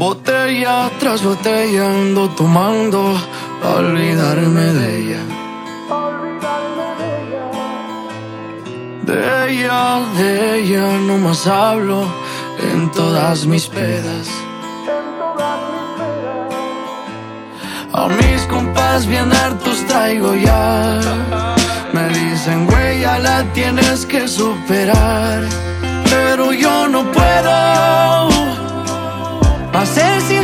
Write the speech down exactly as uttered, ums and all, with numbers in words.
Botella tras botella ando tomando pa' olvidarme de ella. De ella, de ella no más hablo en todas mis pedas. A mis compas bien hartos traigo ya. Me dicen, güey, ya la tienes que superar. Pero yo no puedo hacer sin